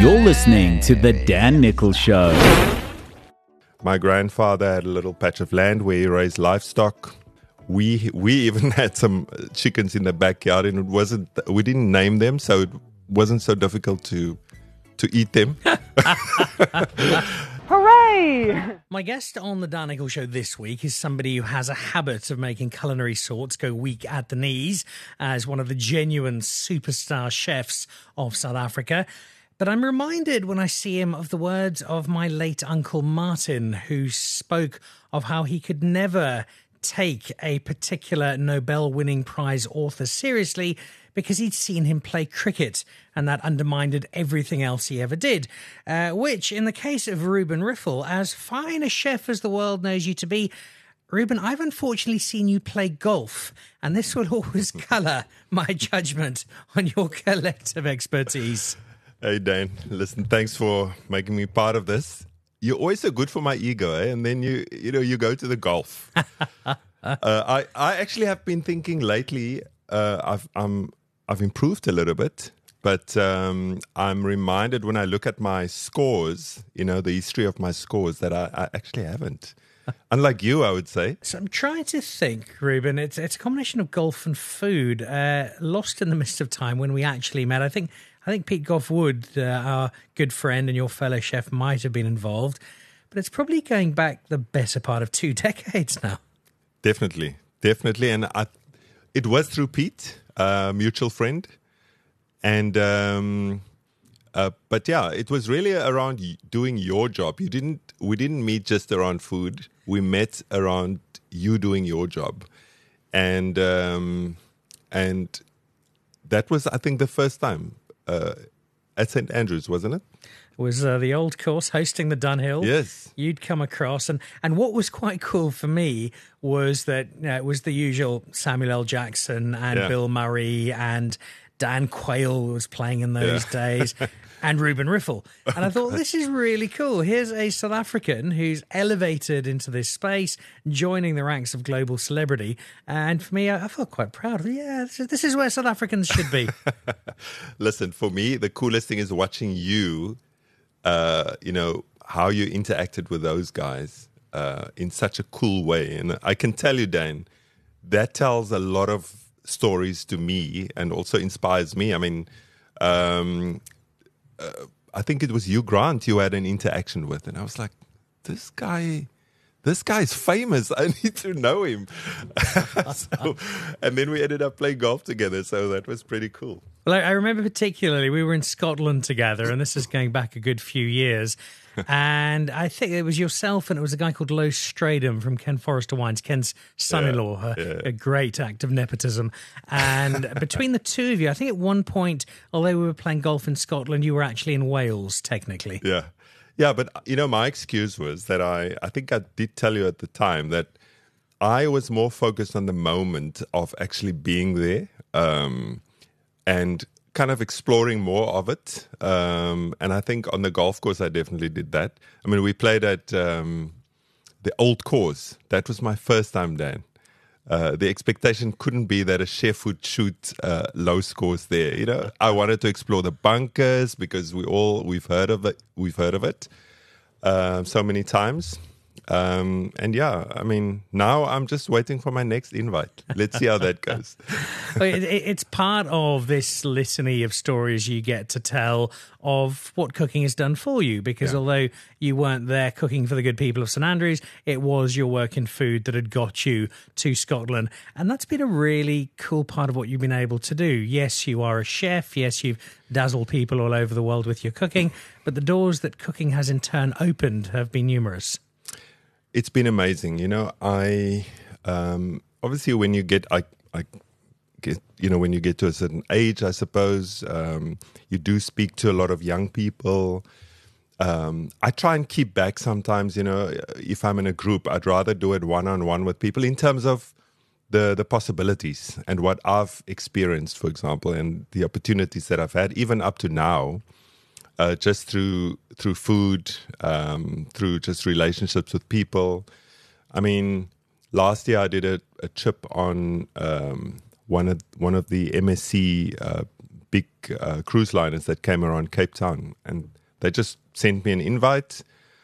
You're listening to The Dan Nichols Show. My grandfather had a little patch of land where he raised livestock. We even had some chickens in the backyard, and we didn't name them, so it wasn't so difficult to eat them. Hooray! My guest on the Dan Nichols Show this week is somebody who has a habit of making culinary sorts go weak at the knees as one of the genuine superstar chefs of South Africa. But I'm reminded when I see him of the words of my late Uncle Martin, who spoke of how he could never take a particular Nobel-winning prize author seriously because he'd seen him play cricket, and that undermined everything else he ever did. Which, in the case of Ruben Riffel, as fine a chef as the world knows you to be, Ruben, I've unfortunately seen you play golf, and this will always colour my judgment on your collective expertise. Hey, Dan, listen, thanks for making me part of this. You're always so good for my ego, eh? And then you go to the golf. I actually have been thinking lately. I've improved a little bit, but I'm reminded when I look at my scores, the history of my scores, that I actually haven't. Unlike you, I would say. So I'm trying to think, Ruben. It's a combination of golf and food. Lost in the mist of time when we actually met. I think Pete Goff Wood, our good friend and your fellow chef, might have been involved, but it's probably going back the better part of 2 decades now. Definitely, and it was through Pete, a mutual friend, and but yeah, it was really around doing your job. We didn't meet just around food. We met around you doing your job, and that was, I think, the first time. At St. Andrews, wasn't it? It was the old course, hosting the Dunhill. Yes. You'd come across. And what was quite cool for me was that it was the usual Samuel L. Jackson and Bill Murray, and Dan Quayle was playing in those days, and Ruben Riffel. And I thought, this is really cool. Here's a South African who's elevated into this space, joining the ranks of global celebrity. And for me, I felt quite proud. Yeah, this is where South Africans should be. Listen, for me, the coolest thing is watching you, how you interacted with those guys in such a cool way. And I can tell you, Dan, that tells a lot of stories to me and also inspires me. I mean, I think it was Hugh Grant you had an interaction with, and I was like, this guy's famous. I need to know him. And then we ended up playing golf together, so that was pretty cool. Well, I remember particularly we were in Scotland together, and this is going back a good few years. And I think it was yourself and it was a guy called Lowe Stradham from Ken Forrester Wines, Ken's son-in-law, a great act of nepotism. And between the two of you, I think at one point, although we were playing golf in Scotland, you were actually in Wales, technically. Yeah. Yeah, but, my excuse was that I think I did tell you at the time that I was more focused on the moment of actually being there and kind of exploring more of it. And I think on the golf course, I definitely did that. I mean, we played at the old course. That was my first time, Dan. The expectation couldn't be that a chef would shoot low scores there. I wanted to explore the bunkers because we've heard of it so many times. And now I'm just waiting for my next invite. Let's see how that goes. It's part of this litany of stories you get to tell of what cooking has done for you, because although you weren't there cooking for the good people of St Andrews, it was your work in food that had got you to Scotland. And that's been a really cool part of what you've been able to do. Yes, you are a chef. Yes, you've dazzled people all over the world with your cooking. But the doors that cooking has in turn opened have been numerous. It's been amazing. I obviously when you get when you get to a certain age, I suppose, you do speak to a lot of young people. I try and keep back sometimes, if I'm in a group, I'd rather do it one-on-one with people in terms of the possibilities and what I've experienced, for example, and the opportunities that I've had, even up to now. Just through food, through just relationships with people. I mean, last year I did a trip on one of the MSc big cruise liners that came around Cape Town, and they just sent me an invite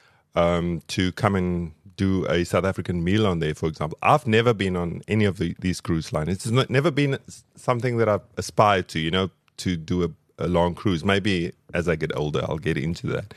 to come and do a South African meal on there, for example. I've never been on any of these cruise liners. It's never been something that I've aspired to, to do a long cruise. Maybe as I get older, I'll get into that.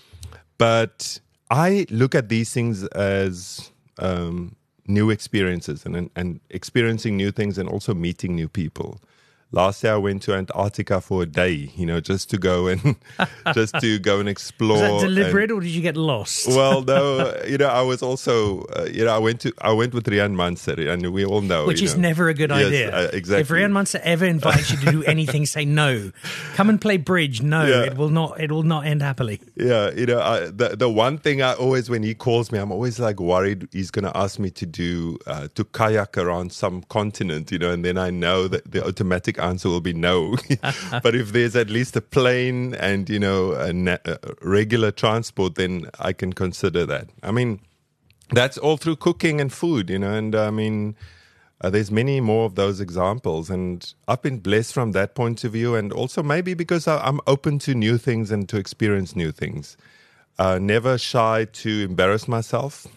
But I look at these things as new experiences and experiencing new things and also meeting new people. Last year I went to Antarctica for a day, just to go and explore. Was that deliberate or did you get lost? Well, no, I was also, I went with Rian Manser, and we all know, which is never a good idea. Yes, exactly. If Rian Manser ever invites you to do anything, say no. Come and play bridge. No, yeah. It will not end happily. Yeah, the one thing I always, when he calls me, I'm always like worried he's going to ask me to do to kayak around some continent, and then I know that the automatic answer will be no. But if there's at least a plane and a regular transport, then I can consider that. I mean, that's all through cooking and food, and I mean, there's many more of those examples, and I've been blessed from that point of view, and also maybe because I'm open to new things and to experience new things. Never shy to embarrass myself.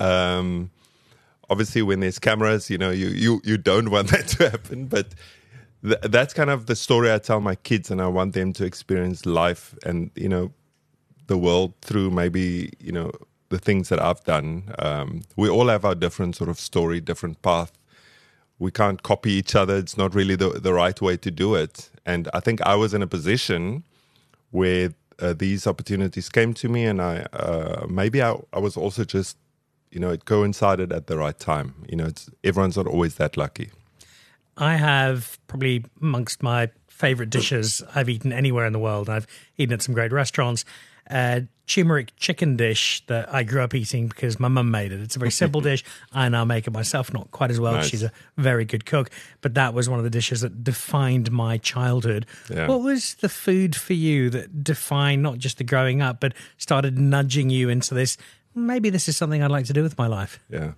Obviously, when there's cameras, you don't want that to happen, but that's kind of the story I tell my kids, and I want them to experience life and, the world through maybe, the things that I've done. We all have our different sort of story, different path. We can't copy each other. It's not really the right way to do it. And I think I was in a position where these opportunities came to me, and I was also just, it coincided at the right time. Everyone's not always that lucky. I have probably amongst my favorite dishes I've eaten anywhere in the world. I've eaten at some great restaurants. Turmeric chicken dish that I grew up eating because my mum made it. It's a very simple dish. I now make it myself, not quite as well. Nice. She's a very good cook, but that was one of the dishes that defined my childhood. Yeah. What was the food for you that defined not just the growing up, but started nudging you into this? Maybe this is something I'd like to do with my life. Yeah.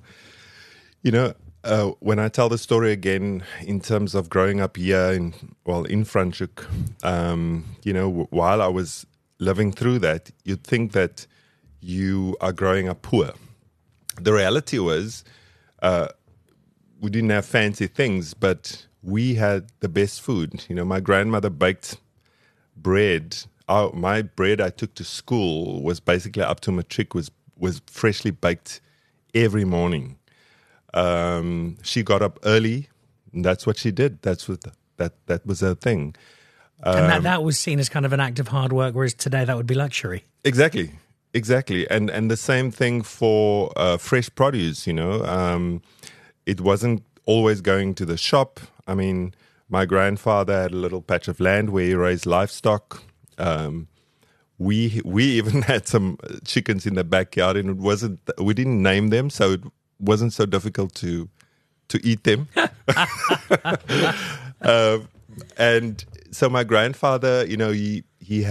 When I tell the story again in terms of growing up here in Franschhoek, while I was living through that, you'd think that you are growing up poor. The reality was we didn't have fancy things, but we had the best food. My grandmother baked bread. My bread I took to school was basically up to matric, was freshly baked every morning. She got up early, and that's what she did. That was her thing. And that was seen as kind of an act of hard work, whereas today that would be luxury. Exactly. And the same thing for fresh produce, it wasn't always going to the shop. I mean, my grandfather had a little patch of land where he raised livestock. We even had some chickens in the backyard, and we didn't name them, so it wasn't so difficult to eat them. And so my grandfather, he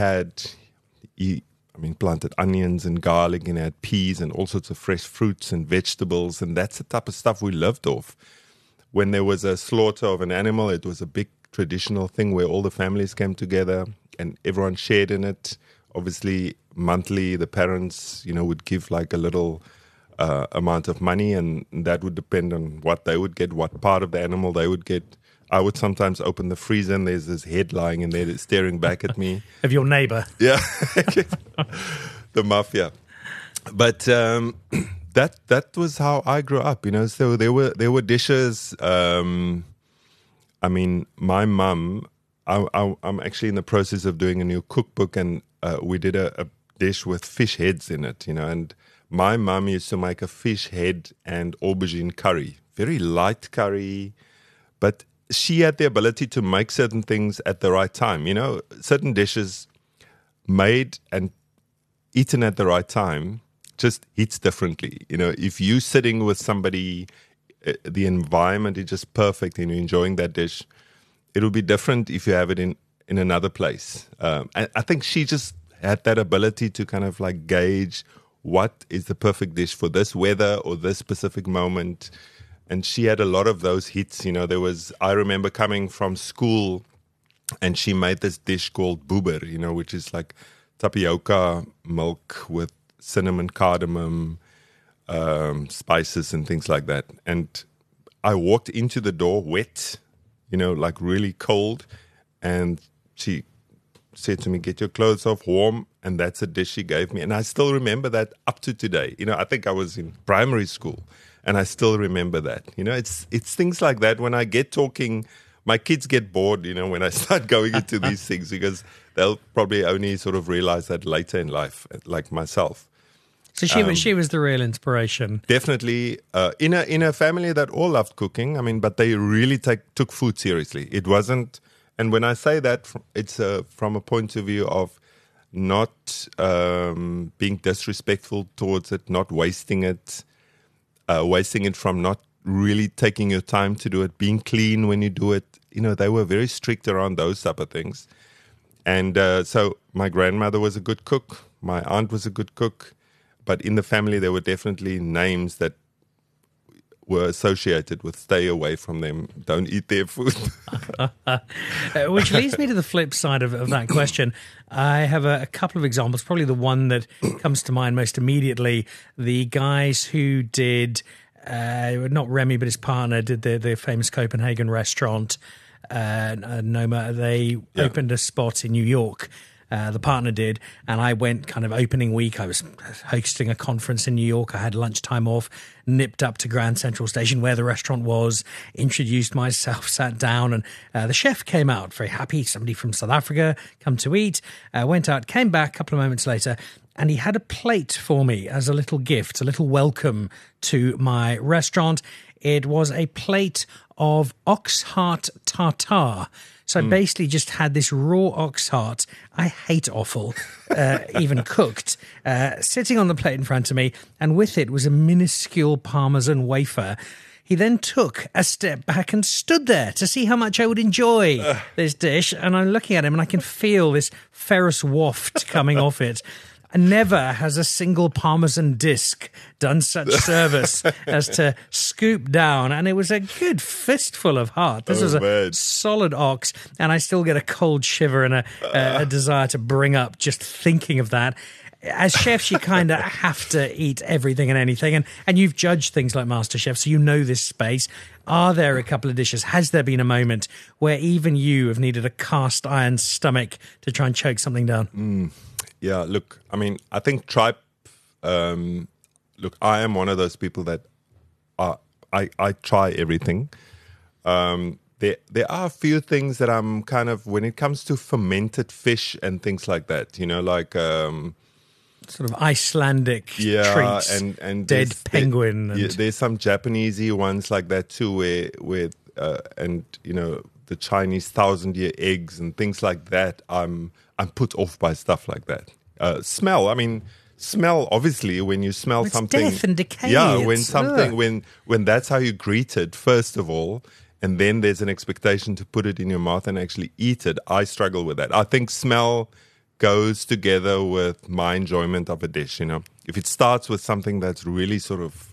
planted onions and garlic, and had peas and all sorts of fresh fruits and vegetables, and that's the type of stuff we lived off. When there was a slaughter of an animal, it was a big traditional thing where all the families came together and everyone shared in it. Obviously, monthly, the parents, would give like a little amount of money, and that would depend on what they would get, what part of the animal they would get. I would sometimes open the freezer and there's this head lying in there staring back at me. Of your neighbor. Yeah. The mafia. But that was how I grew up, So there were dishes. My mum, I'm actually in the process of doing a new cookbook, and we did a dish with fish heads in it, and my mum used to make a fish head and aubergine curry. Very light curry, but she had the ability to make certain things at the right time. Certain dishes made and eaten at the right time just hits differently. If you're sitting with somebody, the environment is just perfect and you're enjoying that dish, it'll be different if you have it in another place. I think she just had that ability to kind of like gauge what is the perfect dish for this weather or this specific moment. And she had a lot of those hits. I remember coming from school and she made this dish called boeber, which is like tapioca milk with cinnamon, cardamom, spices and things like that. And I walked into the door wet, like really cold, and she said to me, "Get your clothes off, warm," and that's a dish she gave me. And I still remember that up to today. I think I was in primary school, and I still remember that. It's things like that. When I get talking, my kids get bored, when I start going into these things, because they'll probably only sort of realize that later in life, like myself. So she was the real inspiration. Definitely, in a family that all loved cooking. But they really took food seriously. It wasn't, and when I say that, it's from a point of view of not being disrespectful towards it, not wasting it from not really taking your time to do it, being clean when you do it. They were very strict around those type of things. And so my grandmother was a good cook. My aunt was a good cook. But in the family, there were definitely names that were associated with stay away from them, don't eat their food. Which leads me to the flip side of that question. I have a couple of examples, probably the one that comes to mind most immediately. The guys who did, not Remy, but his partner, did the famous Copenhagen restaurant, Noma. They opened a spot in New York. The partner did, and I went kind of opening week. I was hosting a conference in New York. I had lunchtime off, nipped up to Grand Central Station where the restaurant was, introduced myself, sat down, and the chef came out very happy. Somebody from South Africa come to eat, went out, came back a couple of moments later, and he had a plate for me as a little gift, a little welcome to my restaurant. It was a plate of ox heart tartare. So I basically just had this raw ox heart. I hate offal, even cooked, sitting on the plate in front of me. And with it was a minuscule Parmesan wafer. He then took a step back and stood there to see how much I would enjoy this dish. And I'm looking at him and I can feel this ferrous waft coming off it. Never has a single Parmesan disc done such service as to scoop down, and it was a good fistful of heart. This was a solid ox, and I still get a cold shiver and a desire to bring up just thinking of that. As chefs, you kind of have to eat everything and anything, and you've judged things like MasterChef, so you know this space. Are there a couple of dishes? Has there been a moment where even you have needed a cast iron stomach to try and choke something down? Yeah, look, I think tripe, look, I am one of those people that I try everything. There are a few things that I'm kind of, when it comes to fermented fish and things like that, like... sort of Icelandic treats, and dead penguin. There's some Japanesey ones like that too, where the Chinese 1,000-year eggs and things like that. I'm put off by stuff like that. Smell. Obviously, when you smell something, death and decay. Yeah, when that's how you greet it, first of all, and then there's an expectation to put it in your mouth and actually eat it. I struggle with that. I think smell goes together with my enjoyment of a dish. If it starts with something that's really sort of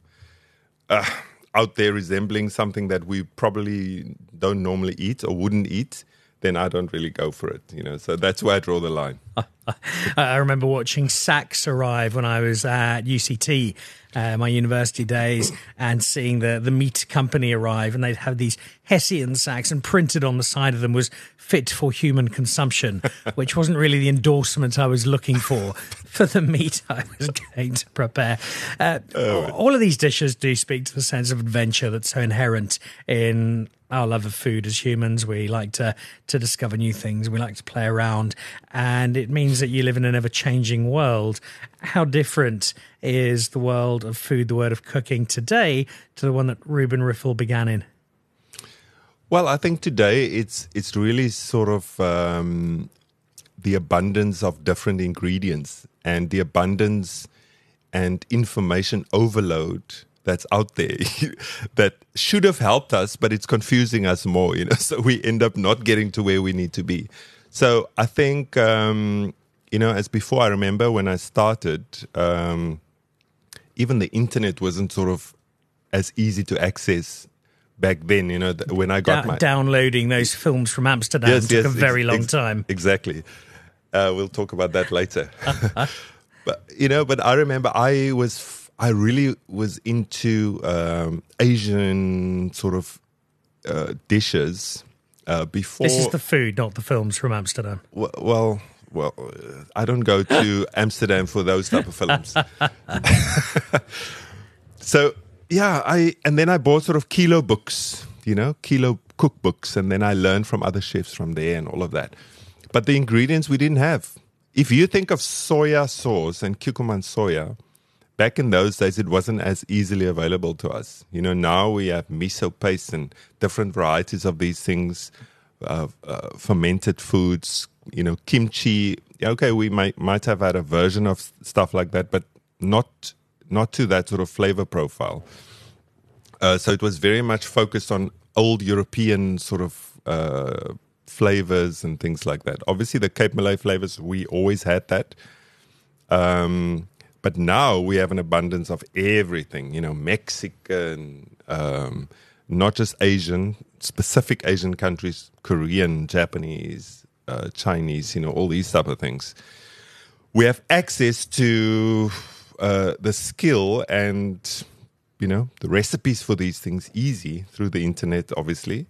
out there resembling something that we probably don't normally eat or wouldn't eat, then I don't really go for it, So that's where I draw the line. I remember watching sacks arrive when I was at UCT, my university days, and seeing the meat company arrive, and they'd have these Hessian sacks, and printed on the side of them was fit for human consumption, which wasn't really the endorsement I was looking for the meat I was going to prepare. All of these dishes do speak to the sense of adventure that's so inherent in our love of food as humans. We like to discover new things. We like to play around. And it means that you live in an ever-changing world. How different is the world of food, the world of cooking today, to the one that Ruben Riffel began in? Well, I think today it's really sort of the abundance of different ingredients and the abundance and information overload that's out there that should have helped us, but it's confusing us more, so we end up not getting to where we need to be. So I think, as before, I remember when I started, even the internet wasn't sort of as easy to access back then, when I got my... Downloading those films from Amsterdam took a very long time. Exactly. We'll talk about that later. But I remember I really was into Asian sort of dishes before. This is the food, not the films from Amsterdam. Well, I don't go to Amsterdam for those type of films. So and then I bought sort of kilo books, kilo cookbooks, and then I learned from other chefs from there and all of that. But the ingredients we didn't have. If you think of soya sauce and Kikkoman soya, back in those days, it wasn't as easily available to us. Now we have miso paste and different varieties of these things, fermented foods, kimchi. Okay, we might have had a version of stuff like that, but not to that sort of flavor profile. So it was very much focused on old European sort of flavors and things like that. Obviously, the Cape Malay flavors, we always had that. But now we have an abundance of everything, Mexican, not just Asian, specific Asian countries, Korean, Japanese, Chinese, all these type of things. We have access to the skill and, the recipes for these things easy through the internet, obviously.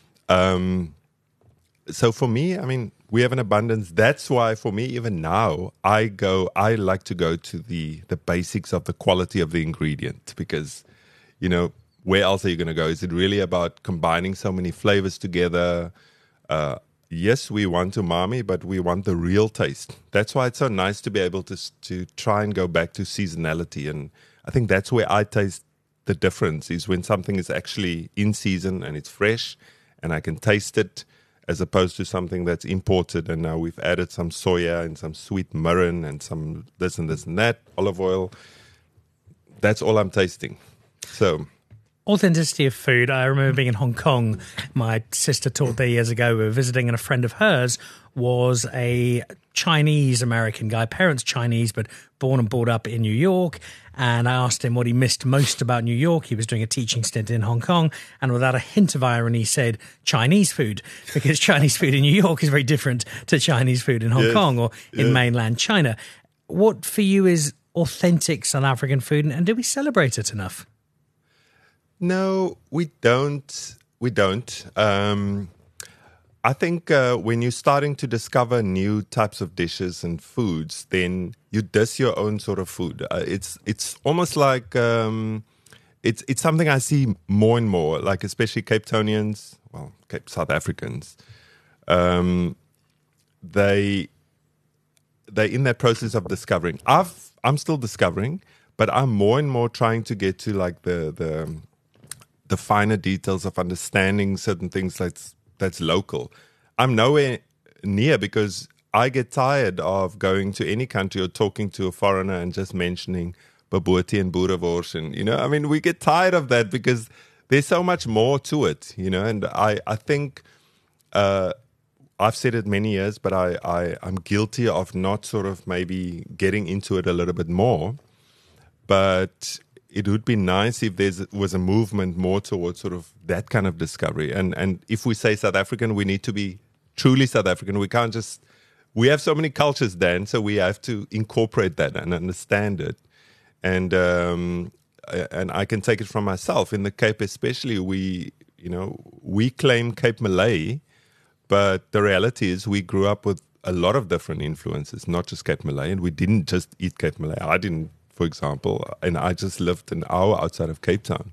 So for me, we have an abundance. That's why for me, even now, I like to go to the basics of the quality of the ingredient because, where else are you going to go? Is it really about combining so many flavors together? Yes, we want umami, but we want the real taste. That's why it's so nice to be able to try and go back to seasonality. And I think that's where I taste the difference is when something is actually in season and it's fresh and I can taste it, as opposed to something that's imported and now we've added some soya and some sweet mirin and some this and that, olive oil. That's all I'm tasting. So, authenticity of food. I remember being in Hong Kong. My sister taught there years ago. We were visiting, and a friend of hers was a Chinese-American guy, parents Chinese, but born and brought up in New York. And I asked him what he missed most about New York. He was doing a teaching stint in Hong Kong, and without a hint of irony said Chinese food, because Chinese food in New York is very different to Chinese food in Hong Kong or in mainland China. What for you is authentic South African food, and do we celebrate it enough? No, we don't. I think when you're starting to discover new types of dishes and foods, then you diss your own sort of food. It's almost like it's something I see more and more, like especially Cape Townians, Cape South Africans. They in that process of discovering. I'm still discovering, but I'm more and more trying to get to like the finer details of understanding certain things that's local. I'm nowhere near because I get tired of going to any country or talking to a foreigner and just mentioning bobotie and boerewors. And, we get tired of that because there's so much more to it, and I think I've said it many years, but I'm guilty of not sort of maybe getting into it a little bit more. But it would be nice if there was a movement more towards sort of that kind of discovery. And if we say South African, we need to be truly South African. We can't just... We have so many cultures, Dan, so we have to incorporate that and understand it. And I can take it from myself. In the Cape especially, we claim Cape Malay, but the reality is we grew up with a lot of different influences, not just Cape Malay. And we didn't just eat Cape Malay. I didn't, for example, and I just lived an hour outside of Cape Town.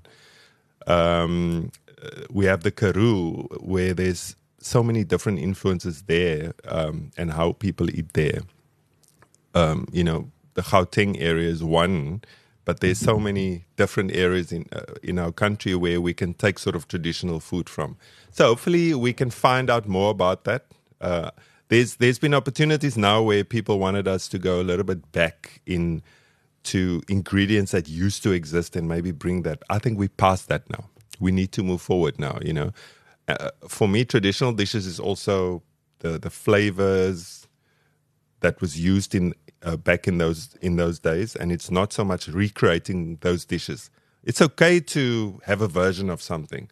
We have the Karoo, where there's so many different influences there, and how people eat there. The Gauteng area is one, but there's so many different areas in our country where we can take sort of traditional food from. So hopefully we can find out more about that. There's been opportunities now where people wanted us to go a little bit back to ingredients that used to exist and maybe bring that. I think we passed that now. We need to move forward now, For me, traditional dishes is also the flavors that was used in back in those days, and it's not so much recreating those dishes. It's okay to have a version of something.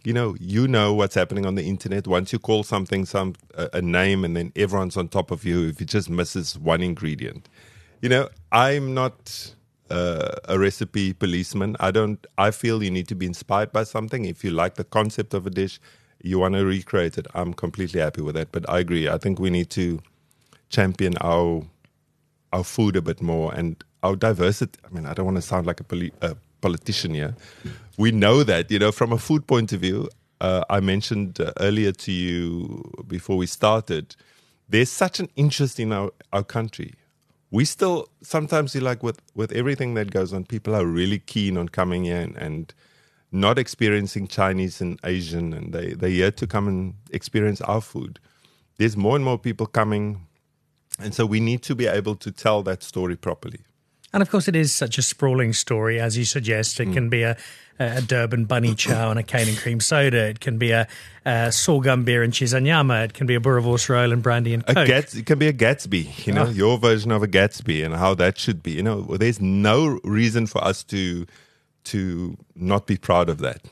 you know what's happening on the internet. Once you call something a name, and then everyone's on top of you if it just misses one ingredient. I'm not a recipe policeman. I feel you need to be inspired by something. If you like the concept of a dish, you want to recreate it, I'm completely happy with that. But I agree. I think we need to champion our food a bit more and our diversity. I mean, I don't want to sound like a politician here. We know that, from a food point of view, I mentioned earlier to you before we started, there's such an interest in our country. We still, sometimes with everything that goes on, people are really keen on coming here and not experiencing Chinese and Asian, and they're here to come and experience our food. There's more and more people coming, and so we need to be able to tell that story properly. And of course, it is such a sprawling story, as you suggest. It can be a Durban bunny chow and a cane and cream soda. It can be a sorghum beer and chisanyama. It can be a boerewors roll and brandy and coke. It can be a Gatsby, your version of a Gatsby and how that should be. There's no reason for us to not be proud of that.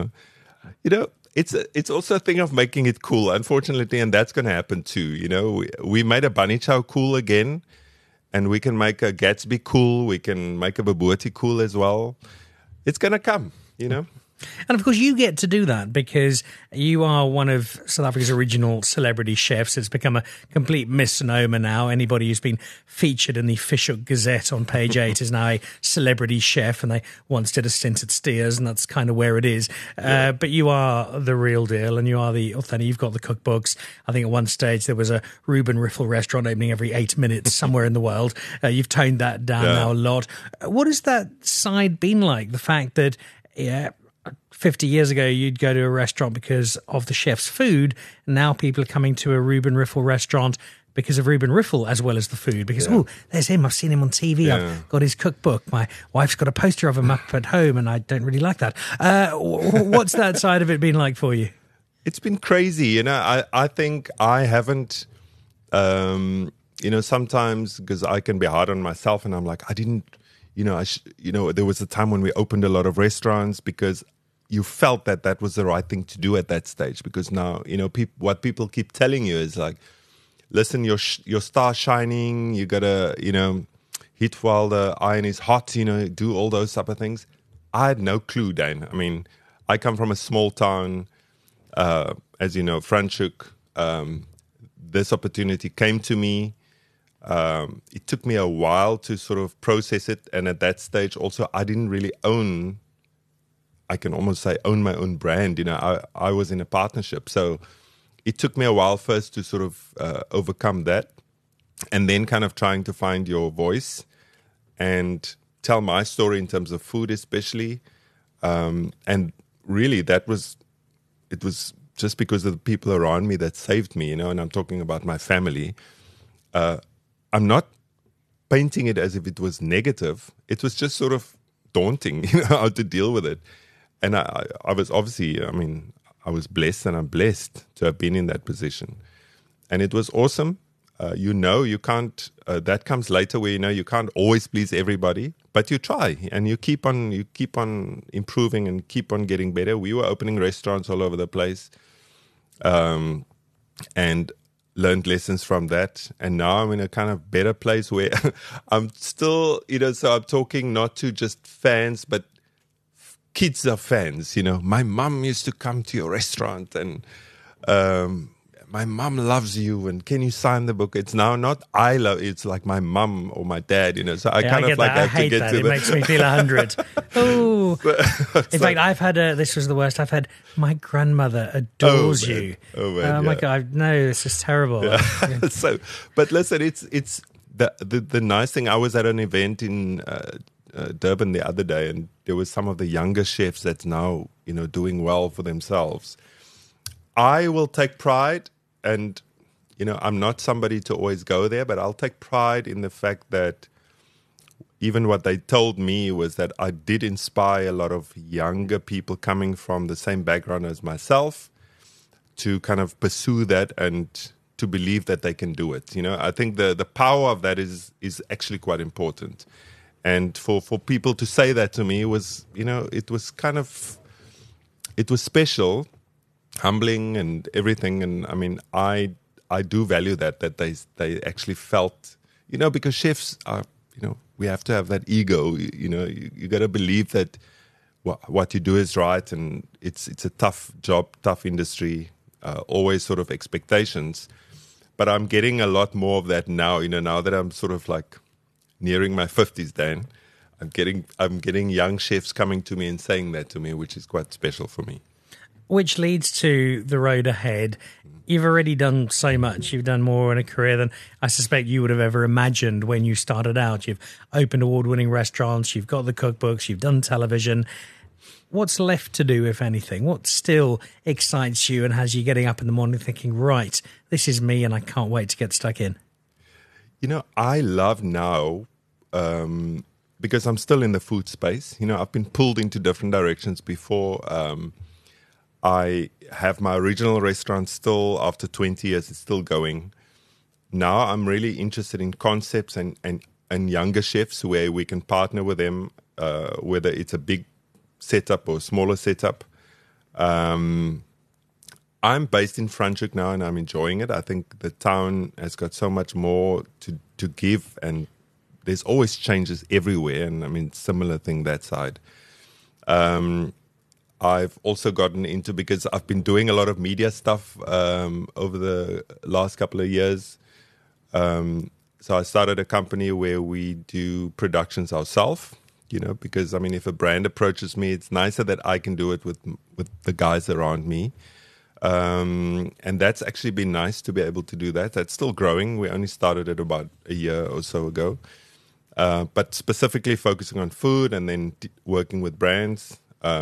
It's also a thing of making it cool, unfortunately, and that's going to happen too. We made a bunny chow cool again. And we can make a Gatsby cool. We can make a Bobotie cool as well. It's going to come, And of course, you get to do that because you are one of South Africa's original celebrity chefs. It's become a complete misnomer now. Anybody who's been featured in the Fishhook Gazette on page 8 is now a celebrity chef, and they once did a stint at Steers, and that's kind of where it is. Yeah. But you are the real deal, and you are the authentic. You've got the cookbooks. I think at one stage there was a Reuben Riffel restaurant opening every 8 minutes somewhere in the world. You've toned that down now a lot. What has that side been like? The fact that 50 years ago, you'd go to a restaurant because of the chef's food. Now people are coming to a Reuben Riffel restaurant because of Reuben Riffel as well as the food. Because, there's him. I've seen him on TV. Yeah. I've got his cookbook. My wife's got a poster of him up at home, and I don't really like that. What's that side of it been like for you? It's been crazy. I think I haven't, sometimes because I can be hard on myself, and I'm like, I didn't, there was a time when we opened a lot of restaurants because you felt that was the right thing to do at that stage. Because now, what people keep telling you is like, listen, your star's shining. You gotta, hit while the iron is hot. Do all those type of things. I had no clue, Dan. I mean, I come from a small town, as you know, Franschhoek. This opportunity came to me. It took me a while to sort of process it, and at that stage, also, I didn't really own. I can almost say own my own brand. I was in a partnership, so it took me a while first to sort of overcome that, and then kind of trying to find your voice and tell my story in terms of food, especially. And really, it was just because of the people around me that saved me, and I'm talking about my family. I'm not painting it as if it was negative. It was just sort of daunting, how to deal with it. And I was obviously, I was blessed, and I'm blessed to have been in that position. And it was awesome. You can't, that comes later where, you can't always please everybody, but you try and you keep on improving and keep on getting better. We were opening restaurants all over the place, and learned lessons from that. And now I'm in a kind of better place where I'm still, so I'm talking not to just fans, but kids are fans. My mom used to come to your restaurant, and my mom loves you, and can you sign the book? It's now not I love, it's like my mom or my dad, so I kind of like have to get to it. It makes me feel 100. Oh, in fact, I've had this was the worst. I've had my grandmother adores you. Oh my God, no, this is terrible. Yeah. But listen, it's the nice thing. I was at an event in Durban the other day, and there was some of the younger chefs that's now doing well for themselves. I will take pride, and I'm not somebody to always go there, but I'll take pride in the fact that even what they told me was that I did inspire a lot of younger people coming from the same background as myself to kind of pursue that and to believe that they can do it. I think the power of that is actually quite important. And for people to say that to me was, it was kind of, it was special, humbling, and everything. And I mean, I do value that they actually felt, because chefs are, we have to have that ego. You got to believe that what you do is right, and it's a tough job, tough industry, always sort of expectations. But I'm getting a lot more of that now. Now that I'm sort of like nearing my 50s, Dan, I'm getting young chefs coming to me and saying that to me, which is quite special for me. Which leads to the road ahead. You've already done so much. You've done more in a career than I suspect you would have ever imagined when you started out. You've opened award-winning restaurants. You've got the cookbooks. You've done television. What's left to do, if anything? What still excites you and has you getting up in the morning thinking, right, this is me and I can't wait to get stuck in? I love now, because I'm still in the food space. I've been pulled into different directions before. I have my original restaurant still, after 20 years, it's still going. Now I'm really interested in concepts and younger chefs where we can partner with them, whether it's a big setup or smaller setup. I'm based in Franschhoek now and I'm enjoying it. I think the town has got so much more to give, and there's always changes everywhere. And I mean, similar thing that side. I've also gotten into, because I've been doing a lot of media stuff over the last couple of years. So I started a company where we do productions ourselves, because, I mean, if a brand approaches me, it's nicer that I can do it with the guys around me. And that's actually been nice to be able to do that. That's still growing. We only started it about a year or so ago. But specifically focusing on food and then working with brands.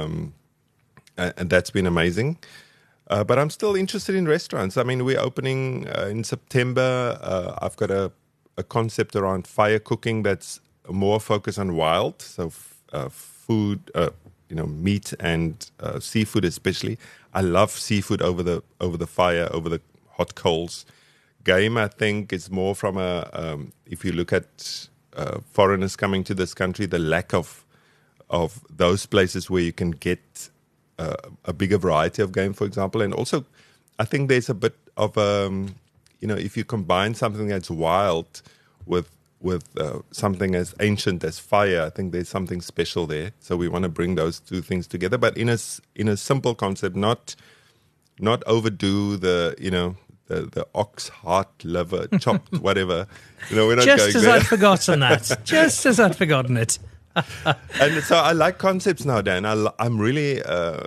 And that's been amazing. But I'm still interested in restaurants. I mean, we're opening in September. I've got a concept around fire cooking that's more focused on wild. So food, meat and seafood especially. I love seafood over the fire, over the hot coals. Game, I think, is more from if you look at foreigners coming to this country, the lack of those places where you can get a bigger variety of game, for example. And also, I think there's a bit of, if you combine something that's wild with something as ancient as fire, I think there's something special there. So we want to bring those two things together, but in a simple concept, not overdo the ox heart, liver, chopped, whatever. We're not just going as there. I'd forgotten that. Just as I'd forgotten it. And so I like concepts now, Dan. I'm really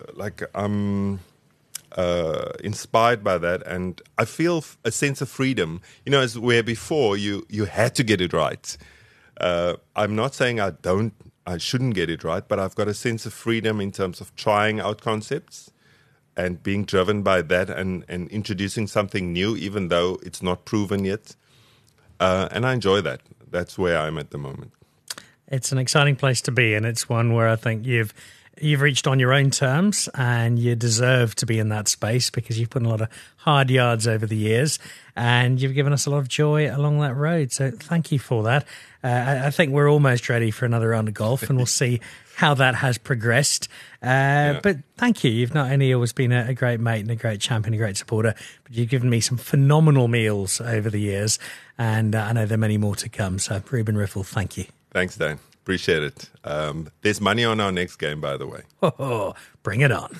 I'm inspired by that, and I feel a sense of freedom. As where before you had to get it right. I'm not saying I shouldn't get it right, but I've got a sense of freedom in terms of trying out concepts and being driven by that and introducing something new, even though it's not proven yet. And I enjoy that. That's where I'm at the moment. It's an exciting place to be, and it's one where I think you've reached on your own terms, and you deserve to be in that space because you've put in a lot of hard yards over the years, and you've given us a lot of joy along that road. So thank you for that. I think we're almost ready for another round of golf, and we'll see how that has progressed. But thank you. You've not only always been a great mate and a great champion, a great supporter, but you've given me some phenomenal meals over the years, and I know there are many more to come. So Ruben Riffel, thank you. Thanks, Dan. Appreciate it. There's money on our next game, by the way. Oh, bring it on.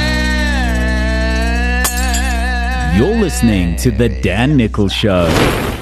You're listening to The Dan Nichols Show.